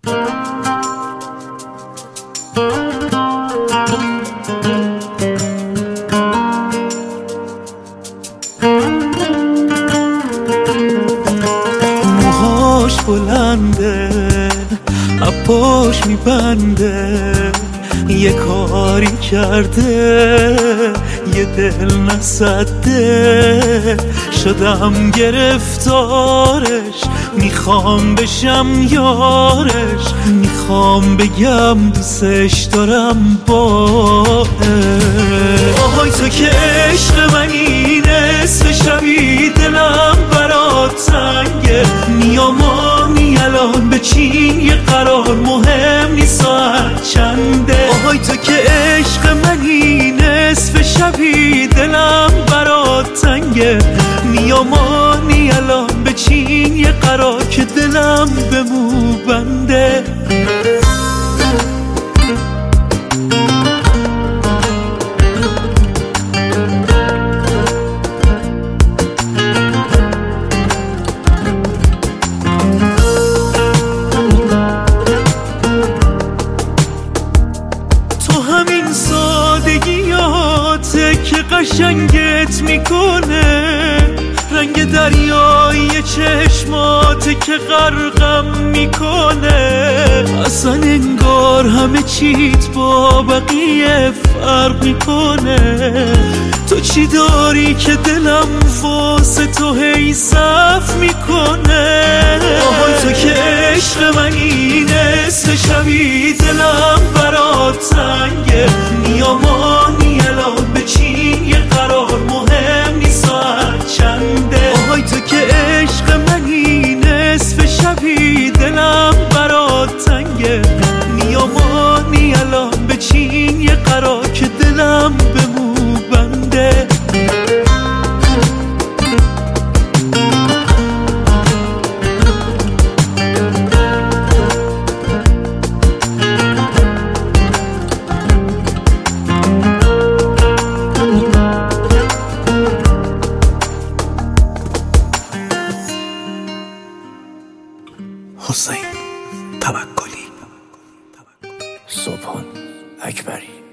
موهاش بلنده اپاش میبنده یه کاری کرده یه دل نسده شدم گرفتارش میخوام بشم یارش میخوام بگم دوستش دارم باش آهای تو که عشق منی نصف شبی دلم برات تنگه میامانی الان به چین یه قرار مهم نیست ساعت چنده آهای تو که عشق منی نصف شبی دلم برات تنگه میامانی الان به چین یه قرار که دلم به مو بنده که قشنگت میکنه رنگ دریایی چشماته که غرقم میکنه اصلا انگار همه چیت با بقیه فرق میکنه تو چی داری که دلم واسه تو هی صف میکنه آهای تو که عشق منی نصف شبی دلم برات تنگه میامانی الان به چین یه قرار مهم نیست ساعت چنده آهای تو که عشق منی نصف شبی دلم برات تنگه میامانی الان به چین یه قرار که دلم به مو بنده حسین توکلی، سبحان اکبری.